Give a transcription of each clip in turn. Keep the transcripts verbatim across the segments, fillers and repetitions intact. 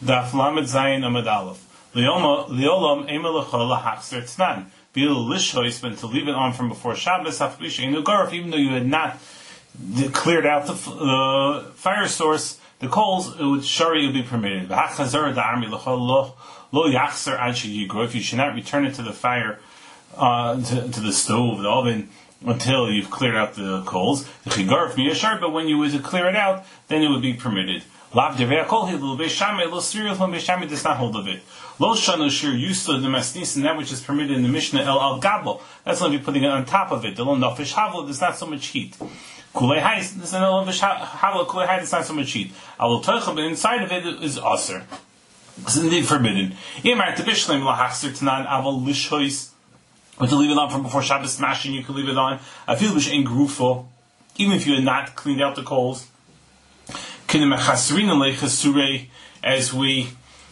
Daf Lamed Zayin Amud Aleph. Leolam Emelacha Lahachzer Tznan. Bil Lishois, but to leave it on from before Shabbos, Hafbish Einu Garf, even though you had not cleared out the uh, fire source, the coals, it would shari would be permitted. V'hachazar da'armi l'chol lo lo yachzer ad sheyigrof. If you should not return it to the fire, uh, to, to the stove, the oven, until you've cleared out the coals. The chigarf miyashar, but when you were to clear it out, then it would be permitted. Lav devei kol hilul beishamei lo siriyot lo beishamei does not hold of it. Lo shanu shir yusla the masnis, and that which is permitted in the Mishnah el al gabo. That's only putting it on top of it. The lo nafesh havla, there's not so much heat. Kulei hayis, there's no nafesh havla. Kulei hayis, there's not so much heat. Al toicha, but inside of it is aser. It's indeed forbidden. Yemar tebishleim lahachzer tanan aval lishois. But to leave it on from before Shabbos smashing, you can leave it on. I feel b'shein grufo, even if you had not cleaned out the coals. As we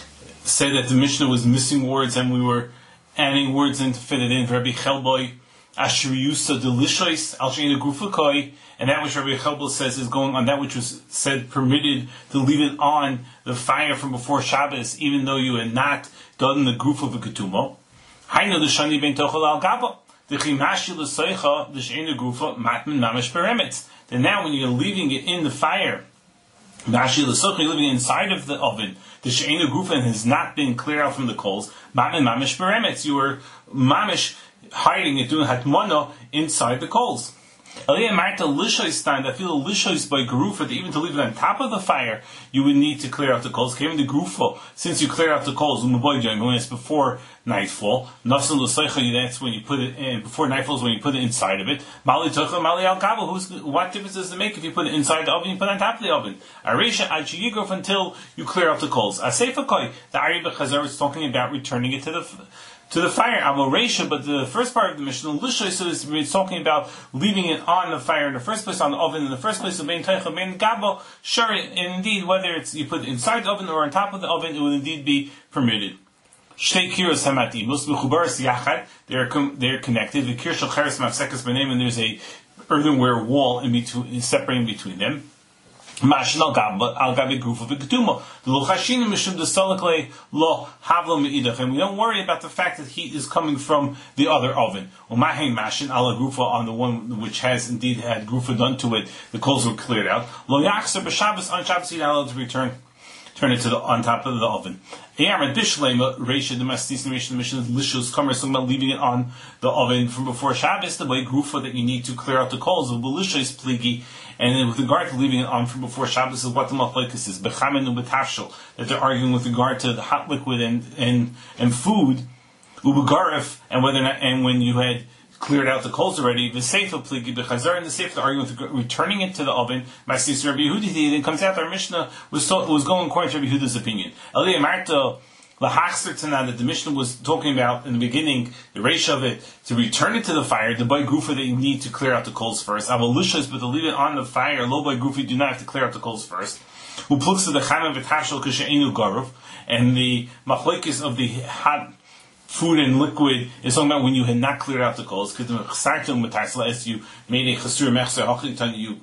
said that the Mishnah was missing words and we were adding words in to fit it in. Rabbi Chelboy, Asher Yusa Delishois, Al Sheina Grufakoi, and that which Rabbi Chelboy says is going on that which was said permitted to leave it on the fire from before Shabbos, even though you had not done the Gruf of a Ketumo. Haino the Shani Ben Tochel Al Gabo. The Chimashi L'Soicha, the Sheina Grufa, Matman Mamish Peremetz. Then now when you're leaving it in the fire, Mashi L'Soicha, you're living inside of the oven, the Sheina Grufa has not been cleared out from the coals, Matman Mamish Peremetz. You were Mamish hiding it, doing Hatmono inside the coals. Aliyah Marta Lishois stand, I feel Lishois by Grufa, that even to leave it on top of the fire, you would need to clear out the coals. Came in the Grufa, since you clear out the coals, when it's before nightfall, Nasan L'Soicha, that's when you put it in, before nightfall is when you put it inside of it. Mali Tocha, Mali Al Gabo, who's, what difference does it make if you put it inside the oven, you put it on top of the oven? Aresha Ad Sheyigrof, until you clear out the coals. Asefa Koi, the Ari B'Chazar is talking about returning it to the to the fire, Amoresha, but the first part of the Mishnah, Lishois, so it's talking about leaving it on the fire in the first place, on the oven in the first place, of Bein Teicha, Bein Gabo, sure, and indeed, whether it's you put it inside the oven or on top of the oven, it will indeed be permitted. Shtei kiros hamatimos, mechubaras yachad, they're they're connected, the kir shel cheres mafsekas b'neim, and there's a earthenware wall in between, separating between them. Mashin al gab al gabi grufa v'ketumo. The lo chashinu mishum desolekle lo havlo meidach, and we don't worry about the fact that heat is coming from the other oven. Umahin mashin al grufa, on the one which has indeed had grufa done to it, the coals were cleared out. Lo yachser b'Shabbos, on Shabbos you're not allowed to return turn it to the on top of the oven. Eyamed bishlema reisha the mastis and reisha the mission lishus kamer, talking about leaving it on the oven from before Shabbos, the way grufa that you need to clear out the coals of belishos pligi. And then with regard to leaving it on from before Shabbos is what the machlokes is. Bechamin ubetafshel, that they're arguing with regard to the hot liquid and and, and food, ubegarif, and whether or not, and when you had cleared out the coals already, the seifa pligi bechazar, and the seifa they're arguing with returning it to the oven. Masis Rabbi Yehudi, then comes out our Mishnah was so, was going according to Rabbi Yehuda's opinion. Eliyah Marta Lahachzer Tanah, that the Mishnah was talking about in the beginning, the ratio of it, to return it to the fire, the boy grufa that you need to clear out the coals first. Avalishas, but to leave it on the fire, low boy grufa, you do not have to clear out the coals first. Uplux to the chanem v'tashel kashe'enu garov, and the machlokes of the hot food and liquid is talking about when you had not cleared out the coals, because the chasartum v'tarsla, as you made a chasur mechzer hachitan, you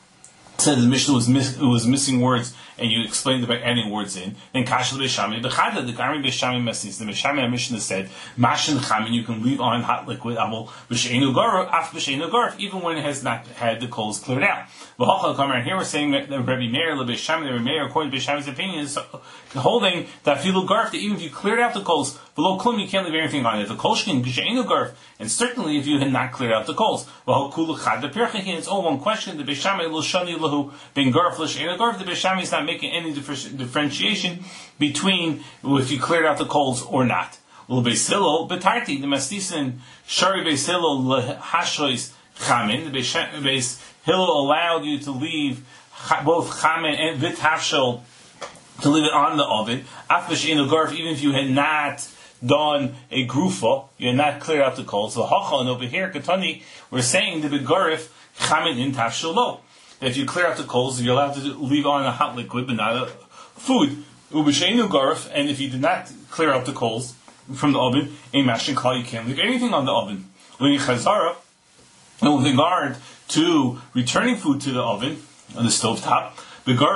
said the Mishnah was miss, it was missing words, and you explained it by adding words in. Then Kashal Beishami, the Chada, the Gari Beishami Messis, the Beishami Mishnah said, Mashin Chamin, you can leave on hot liquid, Amal B'Sheinu Garf, Af B'Sheinu Garf, even when it has not had the coals cleared out. V'Hochal Kamer, and here we're saying that Rabbi Meir, the Beishami, the Rabbi Meir, according to Beishami's opinion, is holding that Filu Garf, that even if you cleared out the coals, below Klum, you can't leave anything on it. The Kolshkin, B'Sheinu Garf, and certainly if you had not cleared out the coals. V'Hol Kulu Chad, the Pirchakin, it's all one question, the Beishami, L'Shani Lahu, Ben Garf, L'Sheinu Garf, the Beishami is not making any differentiation between if you cleared out the coals or not. Well, Beisilo, Betarti, the Mastisin, Shari Beisilo, Hashois, Chamin, the Beis Hillel allowed you to leave both Chamin and Vitafshel, to leave it on the oven. Afbish in the Garf, even if you had not done a grufa, you had not cleared out the coals. So Hachal, and over here, Katani, we're saying the Begarif, Chamin in Tafshel lo. If you clear out the coals, you're allowed to leave on a hot liquid, but not a food. Ubisheinu garf, and if you did not clear out the coals from the oven, in mashin kal, you can't leave anything on the oven. When you chazara, and with regard to returning food to the oven, on the stove top, the garf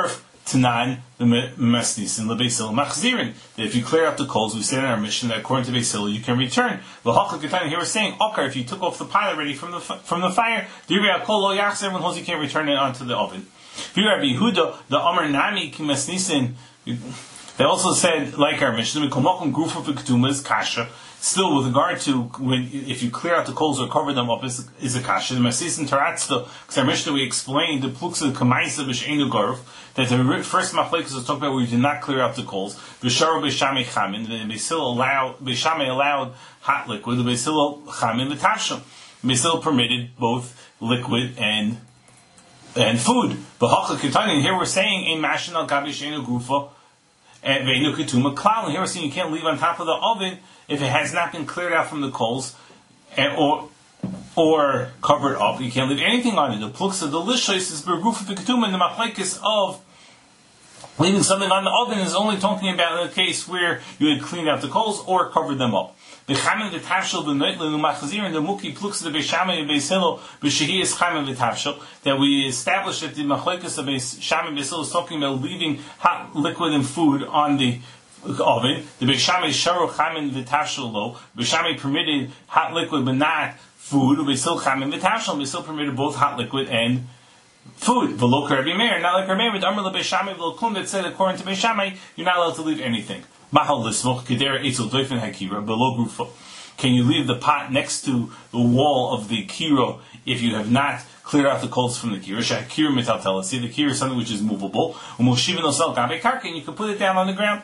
Tanan the Mesnis and the Beisil Machzirin. That if you clear out the coals, we say in our mission that according to Beisil you can return. The Hachal Ketani here we're saying, okay, if you took off the pot already from the from the fire, everyone holds you can't return it onto the oven. If you Rabbi Yehuda, the Amar Nami Kimesnisin, they also said like our mission, we komakum grufa v'ketumas kasha. Still, with regard to when if you clear out the coals or cover them up, is, is a kasha. The Masis and Taratzta, because our Mishnah we explained the pluksa kamaisa b'sheinu garv that the first machlekes was talking about where you did not clear out the coals. B'sharo b'shamei chamin. The Beisil allowed b'shamei allowed hot liquid. The Beisil chamin v'tavsham. Beisil permitted both liquid and and food. B'hacha ketani. Here we're saying in mashin al gabi sheinu grufa and veinu ketuma klal. And here we're saying you can't leave on top of the oven if it has not been cleared out from the coals, and, or or covered up. You can't leave anything on it. The pluksa delicious is bergufa v'ketum, and the machlekes of leaving something on the oven is only talking about in the case where you had cleaned out the coals or covered them up. The chamin v'tavshel b'noitlin u'machazir and the muki pluksa the beishamay and beishilo b'shehi is chamin v'tavshel that we established that the machlekes of beishamay and beishilo is talking about leaving hot liquid and food on the oven. The Beishamay sharu chamin v'tavshel lo. Beishamay permitted hot liquid but not food. Beisil chamin v'tavshel. Beisil permitted both hot liquid and food. V'lo Rabbi Meir, not like Rabbi Meir, but Amar le Beishamay v'lo that said according to Beishamay you're not allowed to leave anything. Mahal l'smoch kedera etzel doifen hakira below grufa. Can you leave the pot next to the wall of the kiro if you have not cleared out the coals from the kiro? Shakir mitaltela. See, the kiro is something which is movable. Umoshiv nosel gabe karka, and you can put it down on the ground.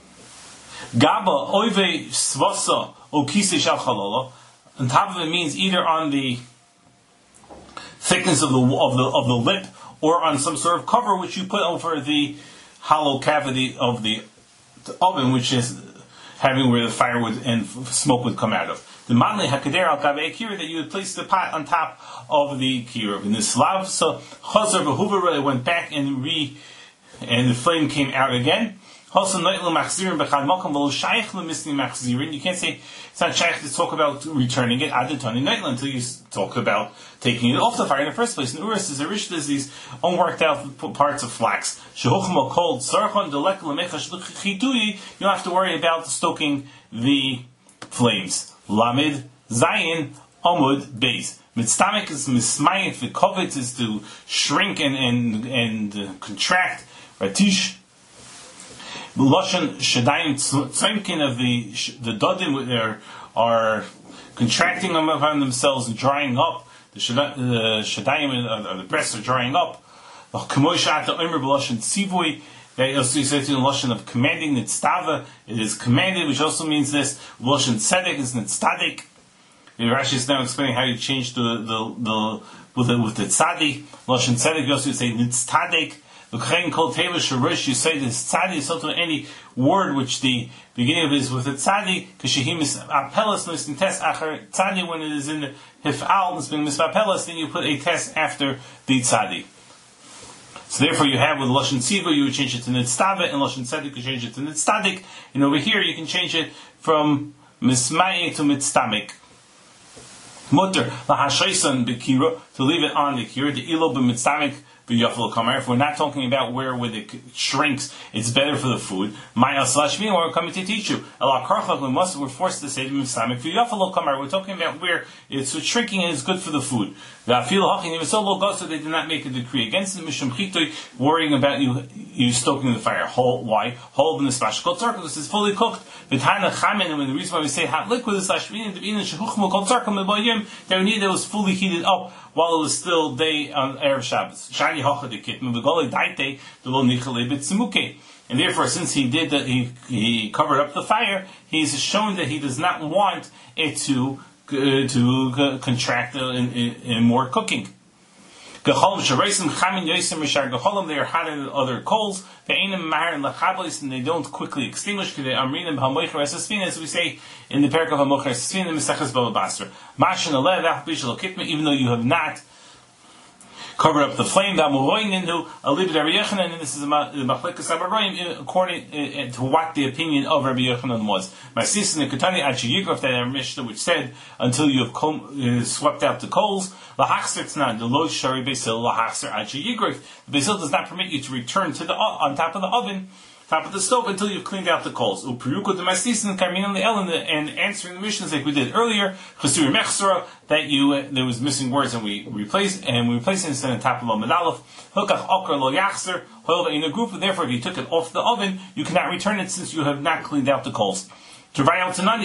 Gaba oive svasa o kise shal chalala. On top of it means either on the thickness of the of the of the lip or on some sort of cover which you put over the hollow cavity of the, the oven, which is having where the fire would and smoke would come out of. The manle hakader al gabe kira that you would place the pot on top of the kira. In the slav, so chazar v'huvara went back and re and the flame came out again. You can't say it's not shaykh to talk about returning it until you talk about taking it off the fire in the first place. And Uris is a rish, there's these unworked out parts of flax. You don't have to worry about stoking the flames. Lamid, Zayin, Amud, Beis. Mitztamik is mismayit, v'kovet is to shrink and, and, and uh, contract. Ratish. Loshan Shadayim Tzimkin of the the Dodim are, are contracting upon themselves and drying up. The Shadayim uh, the breasts are drying up. The Kamoshat the Omer B'Loshan Tzivui. They also say to the Loshan of commanding Nitztava. It is commanded, which also means this. Loshan Tzedek is Nitztadik. The Rashi is now explaining how you change the the the with the with the Tzadi. Loshan Tzedek you also say Nitztadik. You say this tzadi is also any word which the beginning of it is with a tzadi, tzadi when it is in the hif'al, it's been misvapelas, then you put a test after the tzadi. So therefore you have with Lashon Tziva, you would change it to Nitztave, and Lashon Tzedek, you change it to Nitztadik, and over here you can change it from Mismaye to Mitztamik. Mutter, lahashaysan b'kira, to leave it on the kira, the ilo b'mitztamik, if we're not talking about where where it shrinks, it's better for the food. Maya slash me, we're coming to teach you. We must, we're forced to say we're talking about where it's shrinking and it's good for the food. Even so low goes, so they did not make a decree against the mishum chitoi, worrying about you you stoking the fire. Whole, why? Whole in the splash kol tzarka, this is fully cooked. V'tana chamin, and the reason why we say hot liquid is slash me, the bein shehuchmu kol tzarka mebayim, that we need that was fully heated up while it was still day on Erev Shabbos. Shani hachadikit mevagole daite the lo nichale b'tzimuke. And therefore, since he did that, he he covered up the fire. He's shown that he does not want it to uh, to uh, contract uh, in, in, in more cooking. Gecholim shareisim chamin yosim mishar gecholim. They are hotter than other coals. They ain't mahar and lachablis, and they don't quickly extinguish. They amrinim hamoicher esasfin, as we say in the parak of hamoicher esasfin in Mesechus Bava Basra. Mashin aleh v'achbishal kitme, even though you have not covered up the flame. That Muroin into a little bit Rabbi Yochanan, and this is the Machlekes Amoraim according to what the opinion of Rabbi Yochanan was. Masis in the Ketani Achi Yigraf, that Mishnah which said until you have com- uh, swept out the coals. Lahachser Tznan, the Lo Shari Beisil Lahachser Achi Yigraf. The Beisil does not permit you to return to the on top of the oven, top of the stove, until you've cleaned out the coals. Uperuko de Masis and Karmin the El, and answering the Mishnahs like we did earlier, Chasuri Mechsura, that you uh, there was missing words and we replaced and we replaced it instead of top of Aleph. Hokach Okra Lo Yachser, However, in a group, therefore, if you took it off the oven, you cannot return it since you have not cleaned out the coals. Whether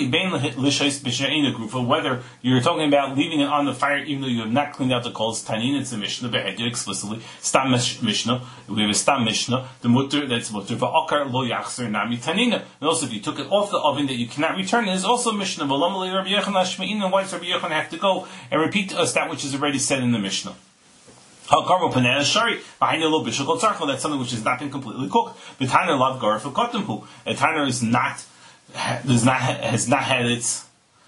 you're talking about leaving it on the fire even though you have not cleaned out the coals, Tanin, it's a Mishnah, Behedya explicitly, Stam Mishnah, we have a Stam Mishnah, the mutter, that's mutter, Va'akar lo yachser nami Tanina. And also, if you took it off the oven that you cannot return it, is also a Mishnah. V'lamalei Rabbi Yochanan Shme'in, and why does Rabbi Yochanan have to go and repeat to us that which is already said in the Mishnah? That's something which has not been completely cooked. A tanner is not does not has not had its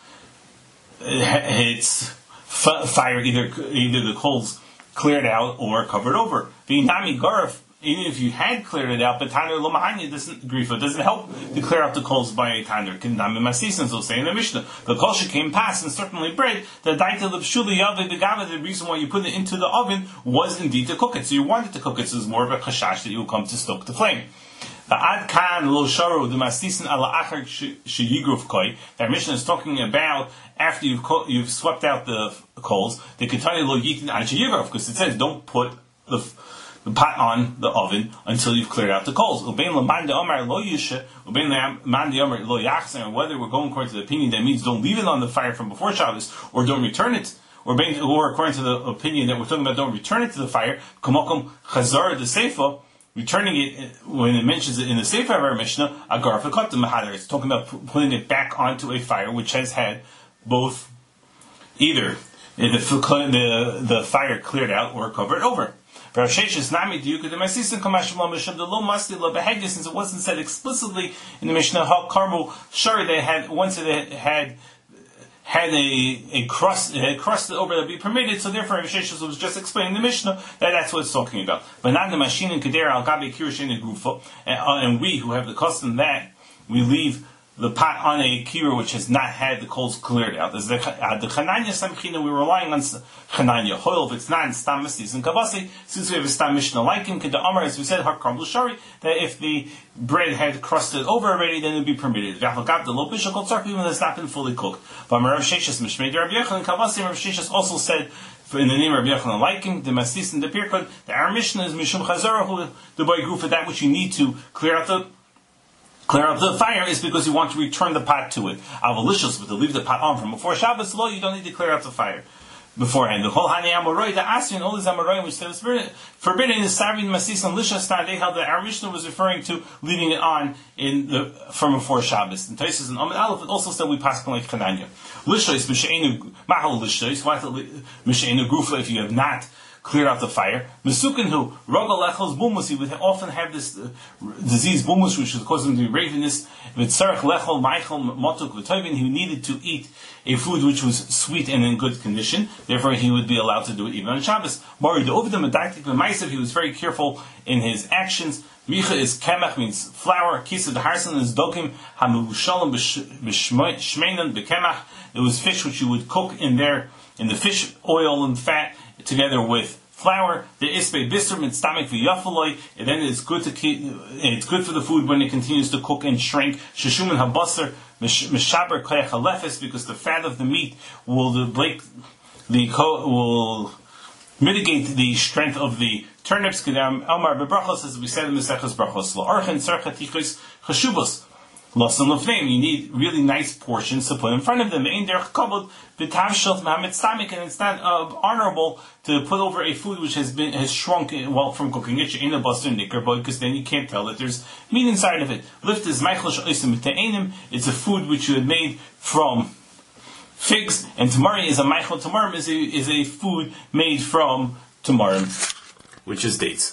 its fire either either the coals cleared out or covered over. V'inami garf, even if you had cleared it out, but tanner lomahanya doesn't grifa doesn't help to clear out the coals by a tanner. Kindami masisans will say in the Mishnah. The kol came past, and certainly bread. The daita l'pshuli yaveh begava. The reason why you put it into the oven was indeed to cook it. So you wanted to cook it. So it's more of a chashash that you will come to stoke the flame. The ad kan lo sharu the mastisin ala achar sheyigruf koi. That Mishnah is talking about after you've co- you've swept out the coals. The ketani lo yitin ad sheyigruf, because it says don't put the the pot on the oven until you've cleared out the coals. Ubein leman de omar lo yisha, ubein leman de omar lo yachzer. Whether we're going according to the opinion that means don't leave it on the fire from before Shabbos or don't return it, or, being, or according to the opinion that we're talking about don't return it to the fire. Kamokum chazar de seifa. Returning it, when it mentions it in the Sefer of our Mishnah, agar v'kotam mahadar. It's talking about putting it back onto a fire which has had both, either the, the, the fire cleared out or covered over. Since it wasn't said explicitly in the Mishnah, how karmu shari they had once it had had a, a crust, it had crusted over that be permitted, so therefore Rav Sheshes was just explaining the Mishnah that that's what it's talking about. But not the machine and kedera al gabi kirushin grufa, and we who have the custom that we leave the pot on a kira which has not had the coals cleared out. As the the chananya samchina, we're relying on chananya. Hoil, if it's not in stam mistis and kavasi, since we have a stam mishnah like him, keda amar, as we said, harkam l'shari, that if the bread had crusted over already, then it would be permitted. V'achagav the lo bishul kol tzark, even though it's not been fully cooked. But Rav Sheshes mishmei Rabbi Yochanan kavasi, Rav Sheshes also said, in the name of Rabbi Yochanan like him, the mastis and the pirkod, the our mishnah is mishum chazara, who the boy grew for that which you need to clear out the Clear up the fire is because you want to return the pot to it. Avalicious, but to leave the pot on from before Shabbos law, you don't need to clear out the fire beforehand. The whole Hani Amoroi, the Asri, and all these Amoroi, which was forbidden is Savin Masis and Lishas Tadeh, how the our Mishnah was referring to leaving it on in the from before Shabbos. And Taisus and Amid Aleph, it also said we pass like Chananya. Lishos, Mishainu, Mahal Lishos, Mishainu Grufa, if you have not clear out the fire. Mesukin who rogal lechels bumus, he would often have this uh, disease bumus, which would cause him to be ravenous. V'tzarech lechel meichel motuk v'toivin, he needed to eat a food which was sweet and in good condition. Therefore, he would be allowed to do it even on Shabbos. Mari the ovdem adaktik v'maisav, he was very careful in his actions. Micha is kemach, means flour. Kisa the harsan is dokim hamuvushalim b'shmeinan b'kemach. It was fish which you would cook in there in the fish oil and fat together with flour. The ispe bistrum and stomach v'yafaloi, and then it's good to keep, it's good for the food when it continues to cook and shrink. Shishum and habasar mishaber koyach halefes, because the fat of the meat will break the will mitigate the strength of the turnips. Kedam Amar bebrachos, as we said in the Mesechus Brachos, la'archen tzarcha tichos chashubos. Losan lefneim, you need really nice portions to put in front of them. And it's not uh, honorable to put over a food which has been has shrunk well from cooking it in a buster nicker, because then you can't tell that there's meat inside of it. Lift is it's a food which you had made from figs, and tamari is a meichel. Tamarim is a is a food made from tamarim, which is dates.